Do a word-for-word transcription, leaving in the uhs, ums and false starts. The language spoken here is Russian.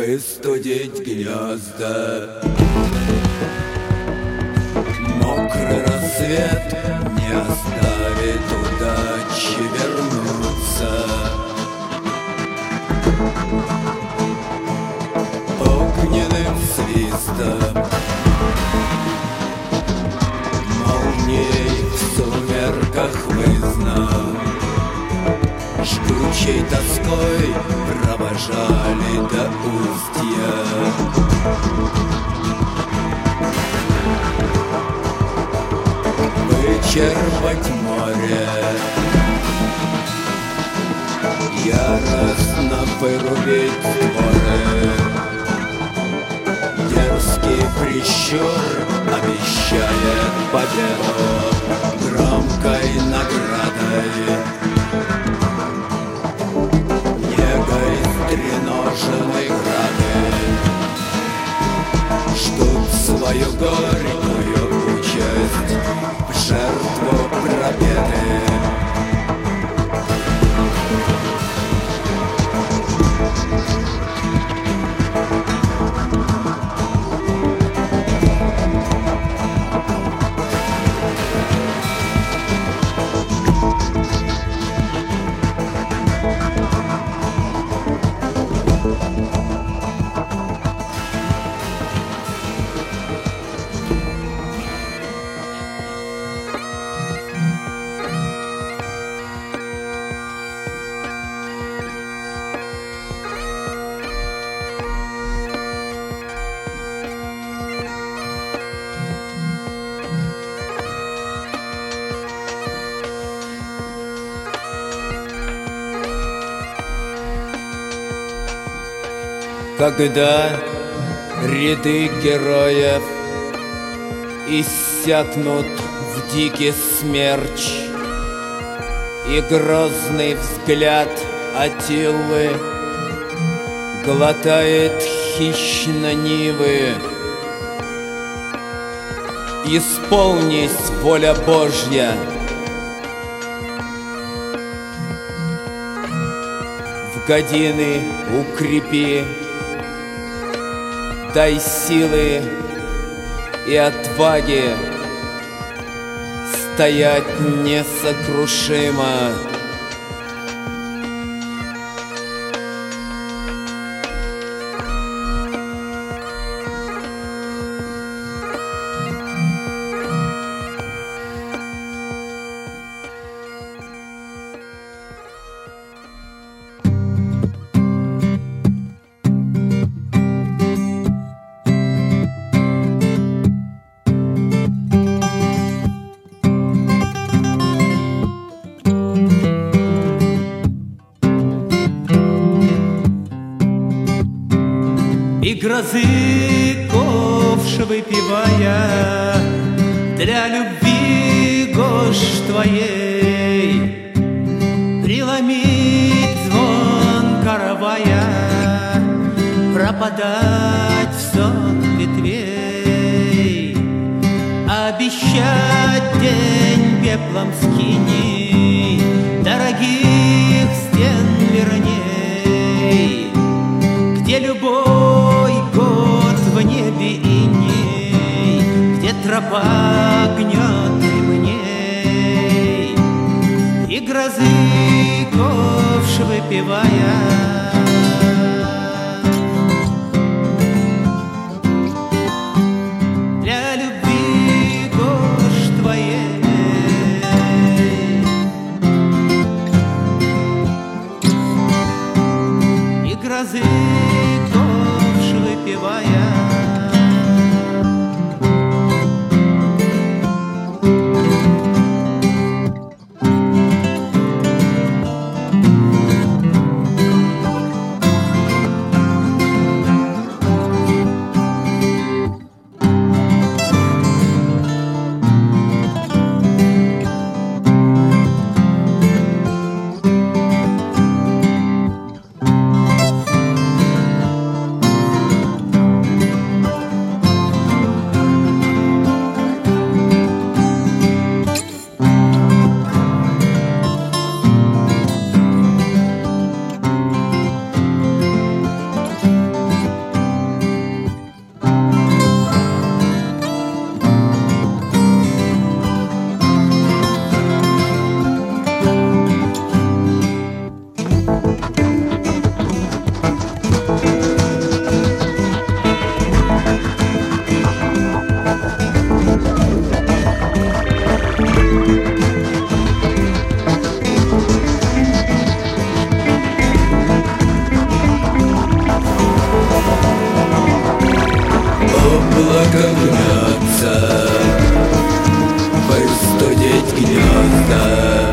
выстудить гнезда. Мокрый рассвет не оставит удачи вернуться. Огненным свистом молнией в сумерках вызнал, жгучей тоской провожали до устья. Вычерпать море, яростно вырубить створы. Дерзкий прищур обещает победу громкой наградой. Негой стреножены грады ждут свою горькую участь в жертву пробеды. Когда ряды героев иссякнут в дикий смерч, и грозный взгляд Аттилы глотает хищно нивы, исполнись воля Божья. В годины укрепи, дай силы и отваги стоять несокрушимо. И грозы ковш выпивая для любви гож твоей, преломить звон каравая, пропадать в сон ветвей, обещать день пеплом скини дорогих стен верней, где любой год в небе иней, где тропа гнет ремней, и грозы ковш выпивая. Для любви гож твоей, и грозы ковш выпивая. студить гнезда.